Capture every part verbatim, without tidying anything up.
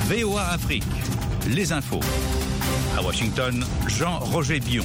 V O A Afrique, les infos. À Washington, Jean-Roger Bion.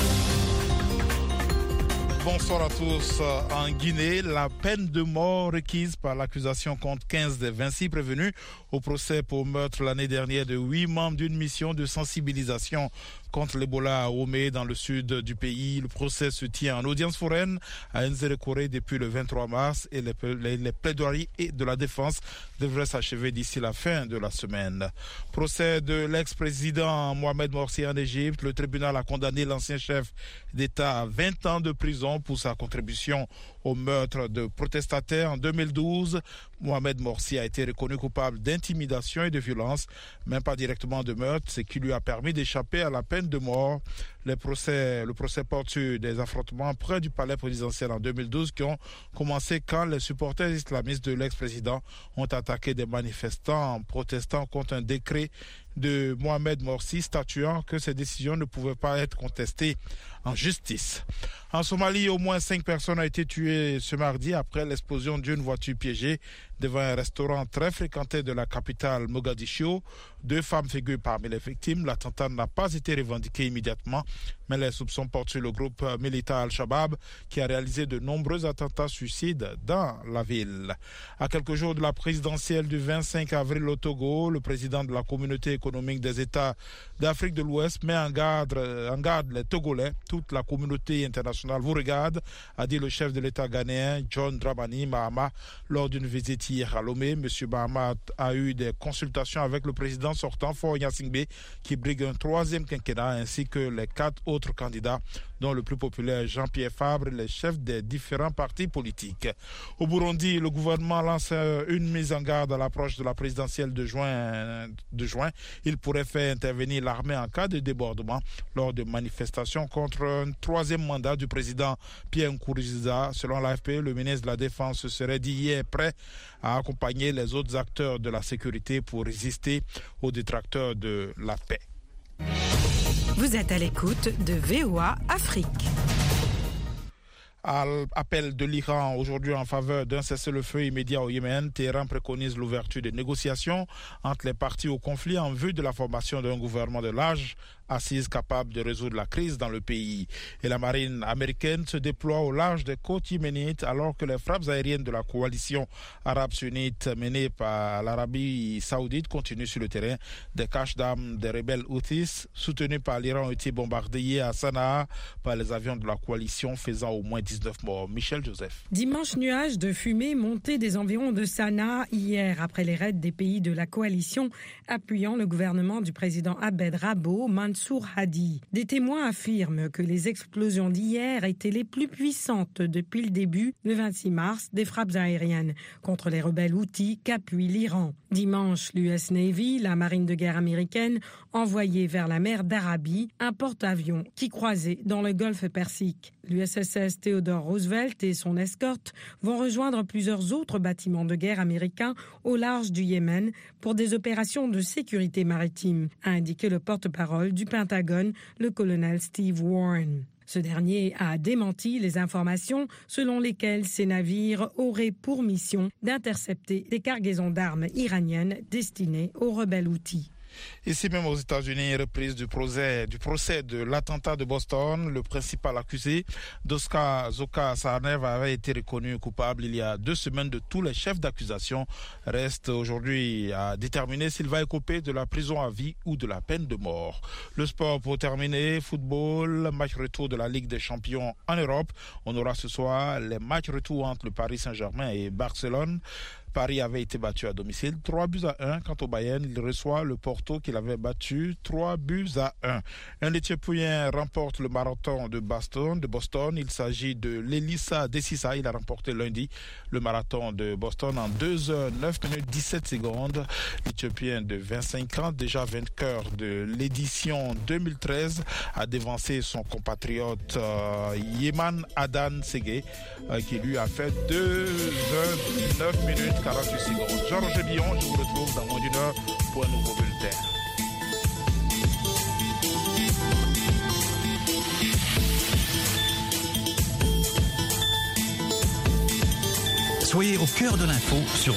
Bonsoir à tous. En Guinée, la peine de mort requise par l'accusation contre quinze des vingt-six prévenus au procès pour meurtre l'année dernière de huit membres d'une mission de sensibilisation contre l'Ebola à Omé dans le sud du pays. Le procès se tient en audience foraine à Nzérékoré depuis le vingt-trois mars et les, les, les plaidoiries de la défense devraient s'achever d'ici la fin de la semaine. Procès de l'ex-président Mohamed Morsi en Égypte. Le tribunal a condamné l'ancien chef d'État à vingt ans de prison pour sa contribution au meurtre de protestataires en deux mille douze. Mohamed Morsi a été reconnu coupable d'intimidation et de violence, même pas directement de meurtre, ce qui lui a permis d'échapper à la peine de mort. Les procès, le procès porte sur des affrontements près du palais présidentiel en deux mille douze qui ont commencé quand les supporters islamistes de l'ex-président ont attaqué des manifestants protestant contre un décret de Mohamed Morsi statuant que ces décisions ne pouvaient pas être contestées en justice. En Somalie, au moins cinq personnes ont été tuées ce mardi après l'explosion d'une voiture piégée devant un restaurant très fréquenté de la capitale Mogadiscio. Deux femmes figurent parmi les victimes. L'attentat n'a pas été revendiqué immédiatement, mais les soupçons portent sur le groupe militant Al-Shabaab qui a réalisé de nombreux attentats suicides dans la ville. À quelques jours de la présidentielle du vingt-cinq avril au Togo, le président de la communauté économique des États d'Afrique de l'Ouest met en garde, en garde les Togolais. Toute la communauté internationale vous regarde, a dit le chef de l'État ghanéen John Dramani Mahama lors d'une visite hier à Lomé. M. Mahama a eu des consultations avec le président sortant Faure Gnassingbé qui brigue un troisième quinquennat ainsi que les quatre autres candidats dont le plus populaire Jean-Pierre Fabre, les chefs des différents partis politiques. Au Burundi, le gouvernement lance une mise en garde à l'approche de la présidentielle de juin. De juin. Il pourrait faire intervenir l'armée en cas de débordement lors de manifestations contre un troisième mandat du président Pierre Nkurunziza. Selon l'A F P, le ministre de la Défense serait dit hier prêt à accompagner les autres acteurs de la sécurité pour résister aux détracteurs de la paix. Vous êtes à l'écoute de V O A Afrique. À l'appel de l'Iran aujourd'hui en faveur d'un cessez-le-feu immédiat au Yémen, Téhéran préconise l'ouverture des négociations entre les parties au conflit en vue de la formation d'un gouvernement de large assise capable de résoudre la crise dans le pays. Et la marine américaine se déploie au large des côtes yéménites alors que les frappes aériennes de la coalition arabe sunnite menée par l'Arabie saoudite continuent sur le terrain. Des caches d'armes des rebelles Houthis soutenus par l'Iran ont été bombardés à Sanaa par les avions de la coalition faisant au moins dix-neuf morts. Michel Joseph. Dimanche, nuage de fumée monté des environs de Sanaa hier après les raids des pays de la coalition appuyant le gouvernement du président Abed Rabo Mansour Hadi. Des témoins affirment que les explosions d'hier étaient les plus puissantes depuis le début, le vingt-six mars, des frappes aériennes contre les rebelles Houthis qu'appuie l'Iran. Dimanche, l'U S Navy, la marine de guerre américaine, envoyait vers la mer d'Arabie un porte-avions qui croisait dans le golfe Persique. L'U S S S Theodore Roosevelt et son escorte vont rejoindre plusieurs autres bâtiments de guerre américains au large du Yémen pour des opérations de sécurité maritime, a indiqué le porte-parole du Pentagone, le colonel Steve Warren. Ce dernier a démenti les informations selon lesquelles ces navires auraient pour mission d'intercepter des cargaisons d'armes iraniennes destinées aux rebelles Houthis. Ici même aux États-Unis, reprise du procès, du procès de l'attentat de Boston. Le principal accusé, Doska Zoka Sarnev, avait été reconnu coupable il y a deux semaines de tous les chefs d'accusation. Reste aujourd'hui à déterminer s'il va écoper de la prison à vie ou de la peine de mort. Le sport pour terminer, football, match retour de la Ligue des Champions en Europe. On aura ce soir les matchs retour entre le Paris Saint-Germain et Barcelone. Paris avait été battu à domicile, trois buts à un. Quant au Bayern, il reçoit le Porto qu'il avait battu, trois buts à un. Un Éthiopien remporte le marathon de Boston. De Boston. Il s'agit de l'Elissa Dessissa. Il a remporté lundi le marathon de Boston en deux heures neuf minutes dix-sept secondes. L'Éthiopien de vingt-cinq ans, déjà vainqueur de l'édition deux mille treize, a dévancé son compatriote euh, Yeman Adan Sege, euh, qui lui a fait deux heures neuf minutes quarante-huit secondes. Jean-Roger Bion, je vous retrouve dans moins d'une heure pour un nouveau bulletin. Soyez au cœur de l'info sur